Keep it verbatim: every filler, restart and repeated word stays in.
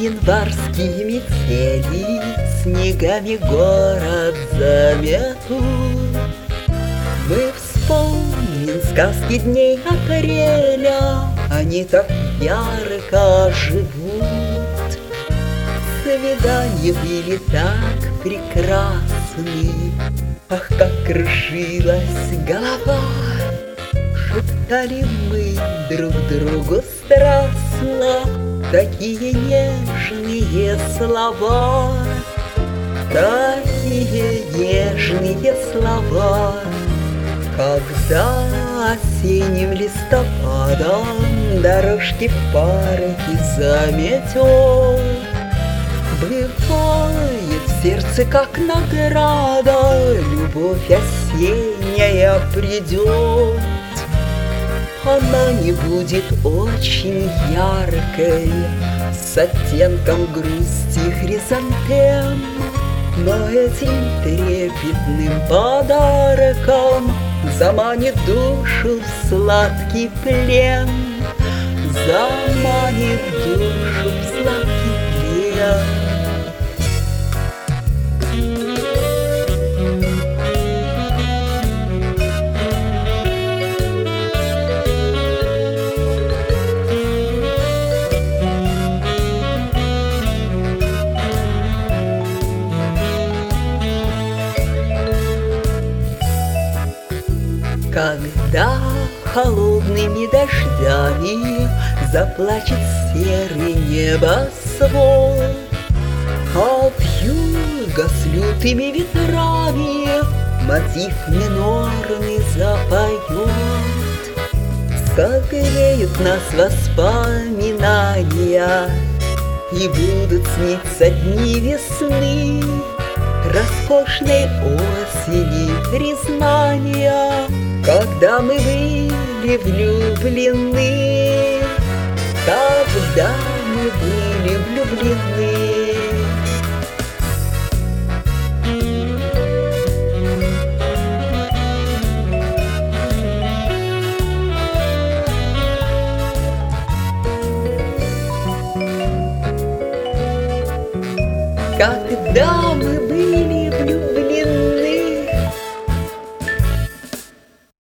январские метели снегами город заметут. Мы вспомним сказки дней апреля, они так ярко живут. Свидания были так прекрасны, ах, как кружилась голова. Шептали мы друг другу страстно такие нежные слова, такие нежные слова. Когда осенним листопадом дорожки в парке заметет, бывает в сердце как награда, любовь осенняя придет. Она не будет очень яркой, с оттенком грусти хризантем, но этим трепетным подарком заманит душу в сладкий плен, заманит душу в сладкий плен. Когда холодными дождями заплачет серый небосвод, а вьюга с лютыми ветрами мотив минорный запоет, согреют нас воспоминания и будут сниться дни весны, роскошной осени признания, когда мы были влюблены, когда мы были влюблены. Когда мы